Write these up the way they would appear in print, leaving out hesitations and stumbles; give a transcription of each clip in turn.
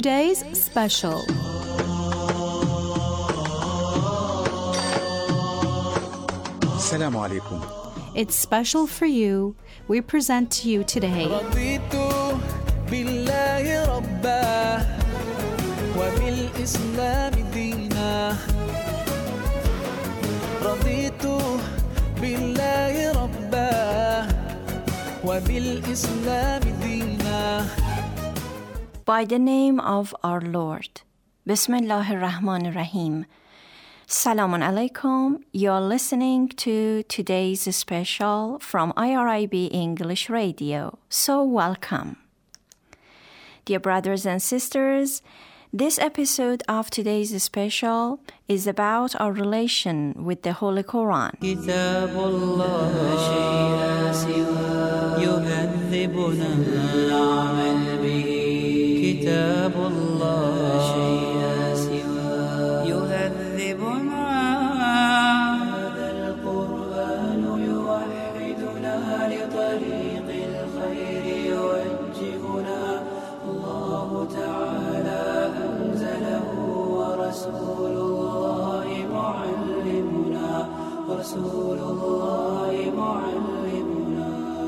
today's special. Assalamu alaikum. It's special for you. We present to you today رضيت بالله ربا وبالإسلام دينا رضيت بالله ربا وبالإسلام دينا. By the name of our Lord. Bismillahir Rahmanir Rahim. Salamun alaikum. You're listening to today's special from IRIB English Radio. So welcome. Dear brothers and sisters, this episode of today's special is about our relation with the Holy Quran. كتاب الله لا شيء سوى يهذبنا العمل به كتاب الله لا شيء سوى يهذبنا هذا القرآن يوحدنا لطريق الخير يوجهنا الله تعالى أنزله ورسول الله معلمنا.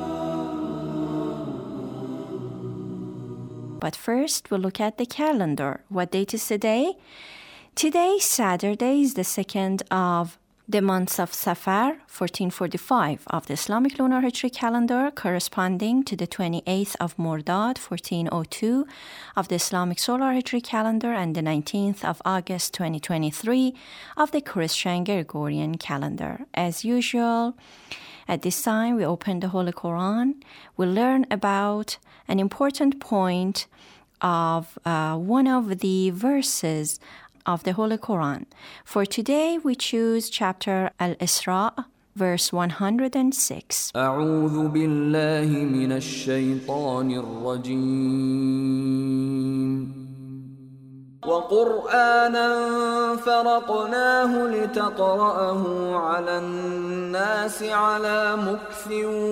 But first, we'll look at the calendar. What date is today? Today, Saturday, is the second of the month of Safar, 1445 of the Islamic lunar Hijri calendar, corresponding to the 28th of Mordad, 1402 of the Islamic solar Hijri calendar, and the 19th of August, 2023 of the Christian Gregorian calendar. As usual, at this time, we open the Holy Quran. We learn about an important point of one of the verses of the Holy Quran. For today, we choose chapter Al-Isra, verse 106. أعوذ بالله من الشيطان الرجيم وقرآنا فرقناه لتقرأه على الناس على مكث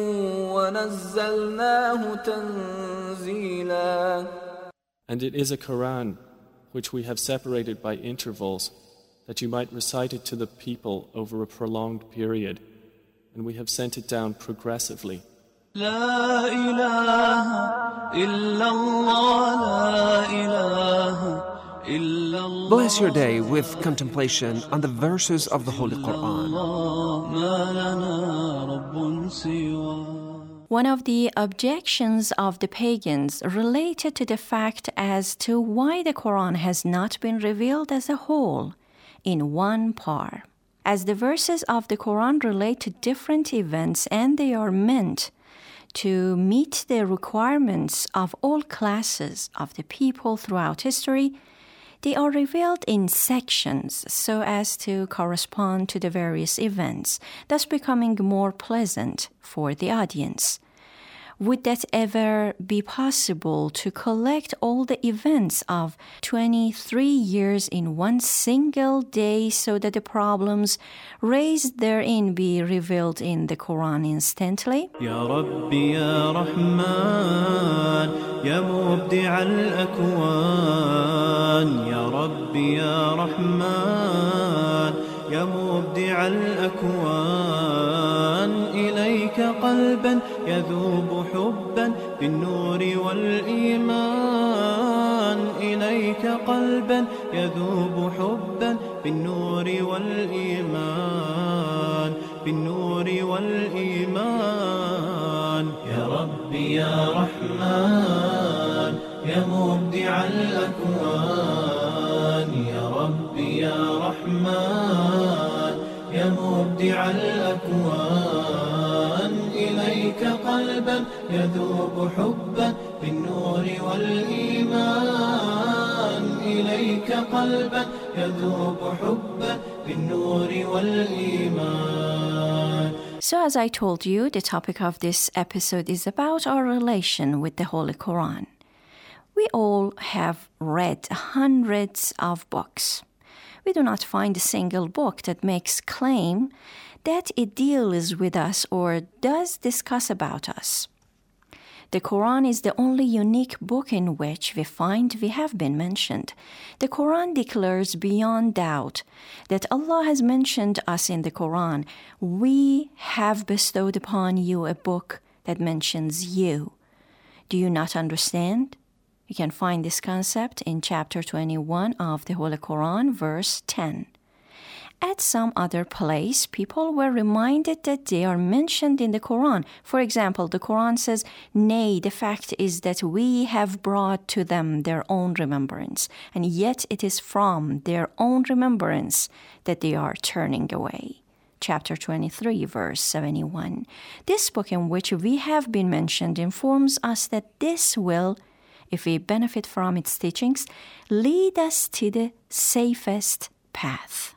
ونزلناه تنزيلا. And it is a Quran which we have separated by intervals, that you might recite it to the people over a prolonged period, and we have sent it down progressively. لا إله إلا الله لا إله إلا الله. Bless your day with contemplation on the verses of the Holy Quran. ما لنا رب سواه. One of the objections of the pagans related to the fact as to why the Quran has not been revealed as a whole in one part. As the verses of the Quran relate to different events and they are meant to meet the requirements of all classes of the people throughout history, they are revealed in sections so as to correspond to the various events, thus becoming more pleasant for the audience. Would that ever be possible to collect all the events of 23 years in one single day so that the problems raised therein be revealed in the Quran instantly? يا ربي يا رحمن يا مبدع الأكوان يا ربي يا رحمن يا مبدع الأكوان إليك قلبا يذوب حبا بالنور والإيمان إليك قلبا يذوب حبا بالنور والإيمان بالنور والإيمان. يا ربي يا رحمن يا مبدع الأكوان يا ربي يا رحمن يا مبدع الأكوان إليك قلبا يذوب حبا بالنور والإيمان إليك قلبا يذوب حبا بالنور والإيمان. So as I told you, the topic of this episode is about our relation with the Holy Quran. We all have read hundreds of books. We do not find a single book that makes claim that it deals with us or does discuss about us. The Quran is the only unique book in which we find we have been mentioned. The Quran declares beyond doubt that Allah has mentioned us in the Quran. We have bestowed upon you a book that mentions you. Do you not understand? You can find this concept in chapter 21 of the Holy Quran, verse 10. At some other place, people were reminded that they are mentioned in the Quran. For example, the Quran says, "Nay, the fact is that we have brought to them their own remembrance, and yet it is from their own remembrance that they are turning away." Chapter 23, verse 71. This book in which we have been mentioned informs us that this will, if we benefit from its teachings, lead us to the safest path.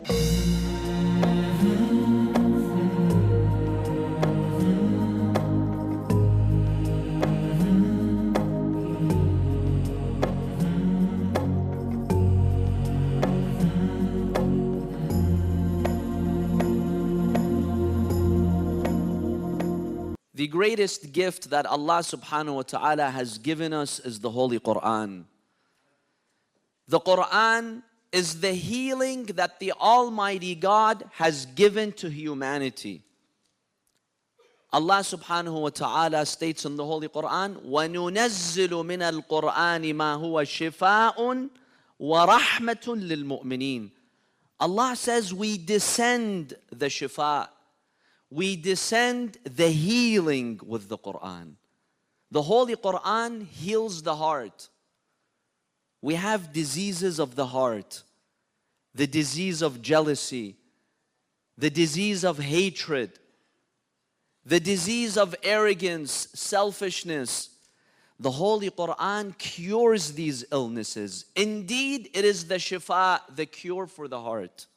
The greatest gift that Allah subhanahu wa ta'ala has given us is the Holy Quran. The Quran is the healing that the Almighty God has given to humanity. Allah subhanahu wa ta'ala states in the Holy Quran, وَنُنَزِّلُ مِنَ الْقُرْآنِ مَا هُوَ شِفَاءٌ وَرَحْمَةٌ لِلْمُؤْمِنِينَ. Allah says we descend the shifa. We descend the healing with the Quran. The Holy Quran heals the heart. We have diseases of the heart, the disease of jealousy, the disease of hatred, the disease of arrogance, selfishness. The Holy Quran cures these illnesses. Indeed, it is the shifa, the cure for the heart.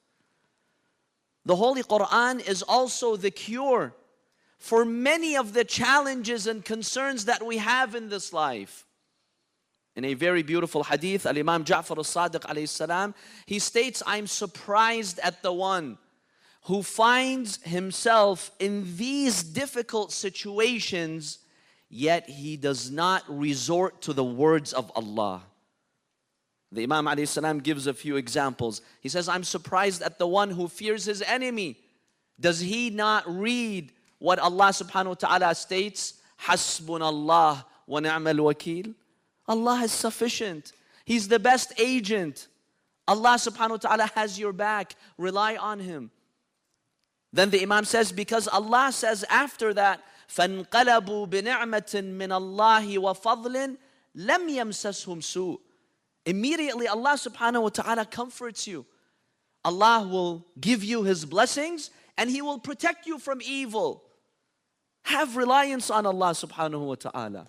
The Holy Quran is also the cure for many of the challenges and concerns that we have in this life. In a very beautiful hadith, Al-Imam Ja'far al-Sadiq alayhi salam, he states, "I'm surprised at the one who finds himself in these difficult situations, yet he does not resort to the words of Allah." The Imam alayhi salam gives a few examples. He says, "I'm surprised at the one who fears his enemy. Does he not read what Allah subhanahu wa ta'ala states? Hasbunallah wa ni'mal wakil." Allah is sufficient. He's the best agent. Allah subhanahu wa ta'ala has your back. Rely on Him. Then the Imam says, because Allah says after that, فَانْقَلَبُوا بِنِعْمَةٍ مِّنَ اللَّهِ وَفَضْلٍ لَمْ يَمْسَسْهُمْ سُوءٍ. Immediately Allah subhanahu wa ta'ala comforts you. Allah will give you His blessings and He will protect you from evil. Have reliance on Allah subhanahu wa ta'ala.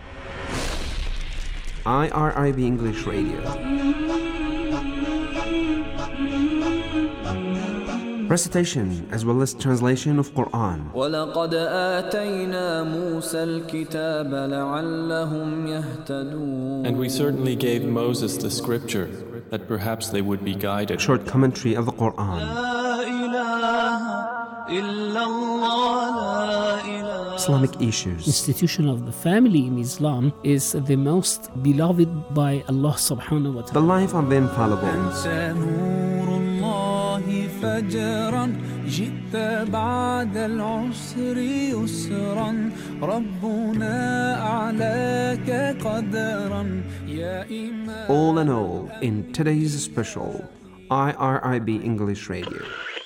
IRIB English Radio. Recitation as well as translation of Quran. وَلَقَدْ آتَيْنَا مُوسَى الْكِتَابَ لَعَلَّهُمْ يَهْتَدُونَ. And we certainly gave Moses the scripture that perhaps they would be guided. Short commentary of the Quran. Islamic issues. Institution of the family in Islam is the most beloved by Allah subhanahu wa ta'ala. The life of the infallible. فجرا جئت بعد العسر يسرا ربنا أعلاك قدرا يا إمام. All in all, in today's special IRIB English Radio.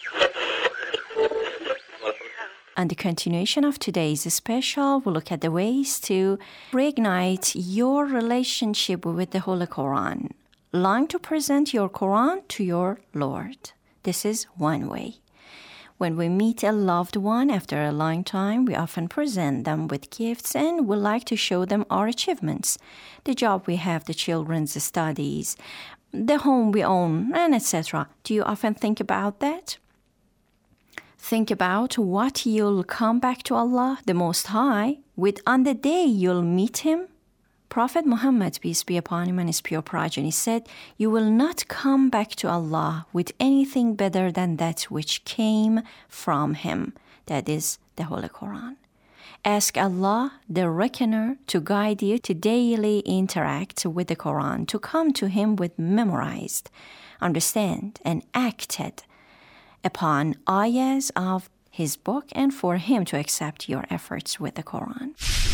And the continuation of today's special, we'll look at the ways to reignite your relationship with the Holy Quran. Long to present your Quran to your Lord. This is one way. When we meet a loved one after a long time, we often present them with gifts and we like to show them our achievements, the job we have, the children's studies, the home we own, and etc. Do you often think about that? Think about what you'll come back to Allah, the Most High, with on the day you'll meet Him. Prophet Muhammad, peace be upon him, and his pure progeny said, "You will not come back to Allah with anything better than that which came from Him." That is the Holy Quran. Ask Allah, the Reckoner, to guide you to daily interact with the Quran, to come to Him with memorized, understand, and acted upon ayahs of His book, and for Him to accept your efforts with the Quran.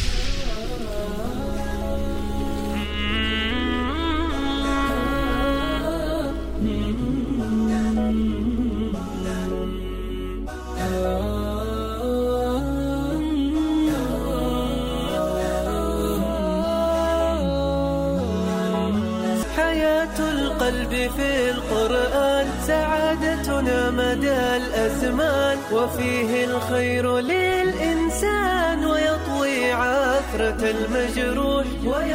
القلب في القرآن سعادتنا مدى الأزمان وفيه الخير للإنسان ويطوي عثرة المجروح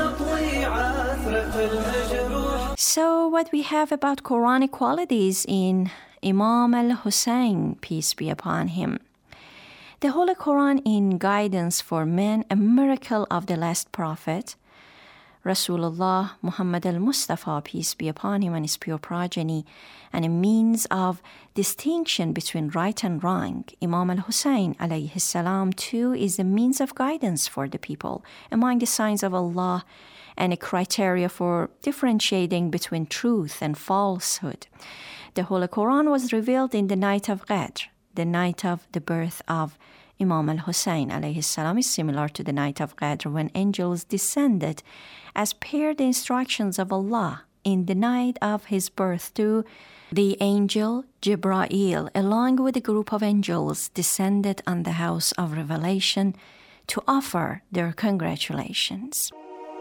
So what we have about Quranic qualities in Imam al-Hussein, peace be upon him. The Holy Quran in guidance for men, a miracle of the last prophet, Rasulullah Muhammad al-Mustafa, peace be upon him, and his pure progeny, and a means of distinction between right and wrong. Imam al-Hussein alayhi salam too is a means of guidance for the people among the signs of Allah and a criteria for differentiating between truth and falsehood. The Holy Quran was revealed in the night of Qadr, the night of the birth of Imam al-Hussein alayhi salam is similar to the night of Qadr when angels descended as per the instructions of Allah in the night of his birth to the angel Jibra'il, along with a group of angels descended on the house of revelation to offer their congratulations.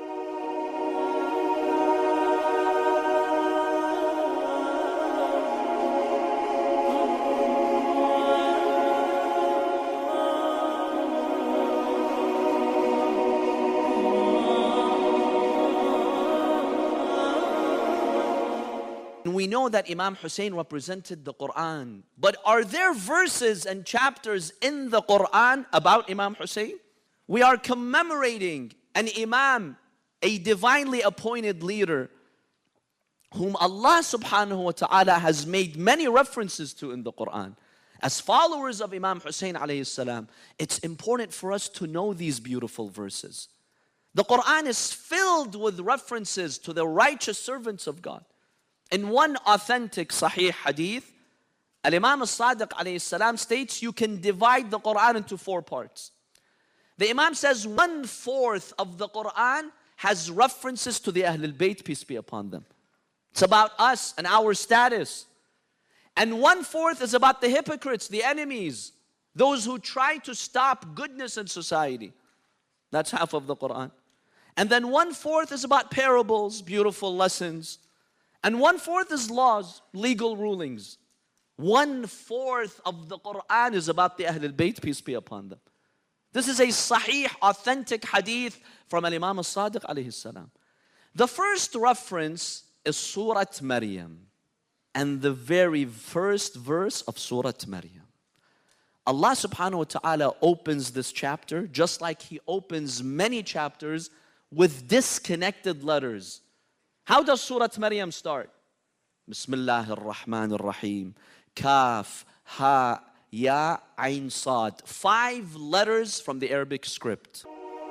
We know that Imam Hussein represented the Quran. But are there verses and chapters in the Quran about Imam Hussein? We are commemorating an Imam, a divinely appointed leader, whom Allah subhanahu wa ta'ala has made many references to in the Quran. As followers of Imam Hussein alayhi salam, it's important for us to know these beautiful verses. The Quran is filled with references to the righteous servants of God. In one authentic Sahih hadith, Al-Imam al-Sadiq alayhi salam states you can divide the Quran into 4 parts. The Imam says 1/4 of the Quran has references to the Ahlul Bayt, peace be upon them. It's about us and our status. And 1/4 is about the hypocrites, the enemies, those who try to stop goodness in society. That's half of the Quran. And then 1/4 is about parables, beautiful lessons. And 1/4 is laws, legal rulings. 1/4 of the Quran is about the Ahlul Bayt, peace be upon them. This is a sahih, authentic hadith from Imam al-Sadiq alayhi salam. The first reference is Surah Maryam and the very first verse of Surah Maryam. Allah subhanahu wa ta'ala opens this chapter just like He opens many chapters with disconnected letters. How does Surah Maryam start? Bismillahir Rahmanir Rahim. Kaf, Ha, Ya, Ain, Sad. 5 letters from the Arabic script.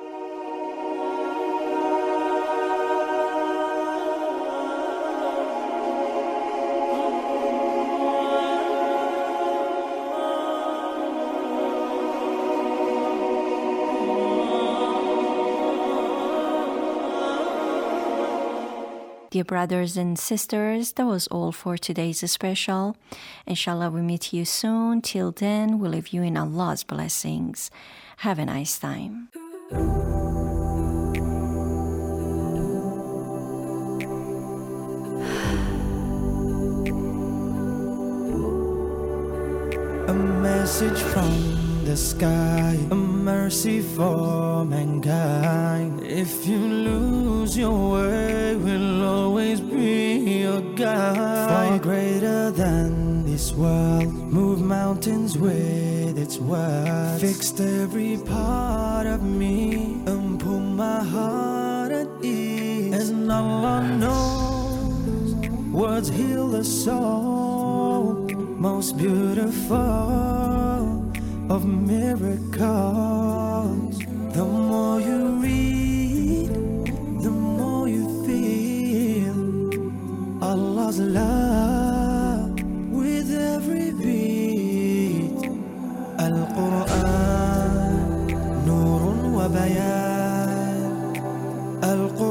Dear brothers and sisters, that was all for today's special. Inshallah, we meet you soon. Till then, we leave you in Allah's blessings. Have a nice time. A message from the sky, a mercy for mankind. If you lose your way, we'll always be your guide. Far greater than this world, move mountains with its word. Fixed every part of me and put my heart at ease. And Allah knows words heal the soul, most beautiful of miracles. love with every beat. Al-Quran, Nurun wa Bayan. Al-Quran.